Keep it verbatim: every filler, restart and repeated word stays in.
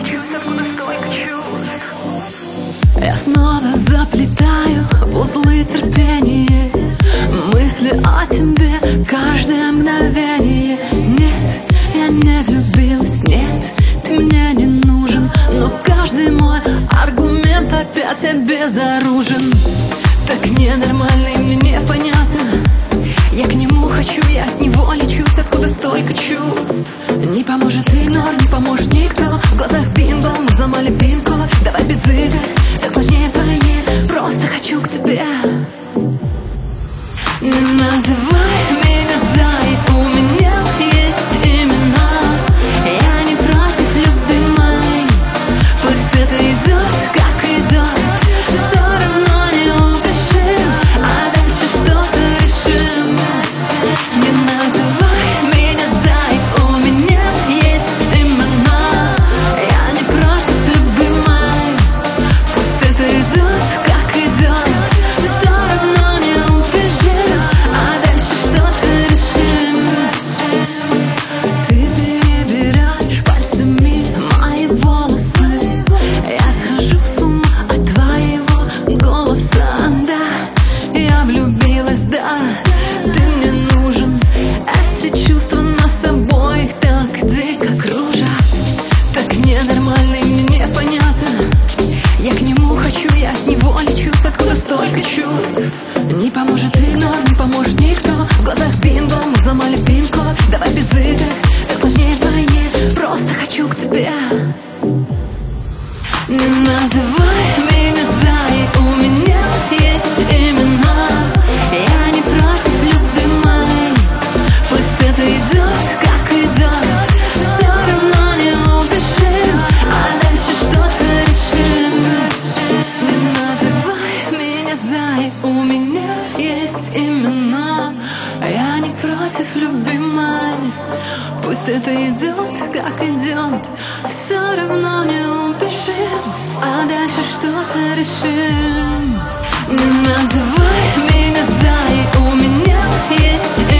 лечусь, откуда столько чувств. Я снова заплетаю в узлы терпения мысли о тебе каждое мгновение. Нет, я не влюбилась, нет, ты мне не нужен, но каждый мой аргумент опять безоружен. Так ненормально и мне непонятно. Я к нему хочу, я от него лечусь, откуда столько чувств. Не поможет игнор, не поможет никто. В глазах бинго, мы взломали пин-код. Давай без игр, так сложнее вдвойне. Просто хочу к тебе. Не называй меня Зай, у меня есть имена. Я не против, любимой, пусть это идет, как идет. Все равно не упишем, а дальше что-то решим. Не называй меня Зай, у меня есть имена. Я не против, любимой, пусть это идет, как идет. Все равно не упишем, а дальше что-то решим. Ты перебираешь пальцами мои волосы. Я схожу с ума от твоего голоса. Да, я влюбилась, да, ты мне нужен. Эти чувства нас обоих так дико кружат. Так ненормально и мне непонятно. Я к нему хочу, я от него лечусь, откуда столько чувств. Не поможет игнор, не поможет никто. В глазах бинго, мы взломали пин-код. Давай без игр, так сложнее вдвойне. Просто хочу к тебе. Не называй меня Зай, у меня есть имена. Я не против, любимой, пусть это идет, как идет. Все равно не упишем, а дальше что-то решим. Не называй меня Зай, у меня есть имена. Я не против, любимой, пусть это идет, как идет. Все равно не упишем, а дальше что-то решим. Не называй меня Зай, у меня есть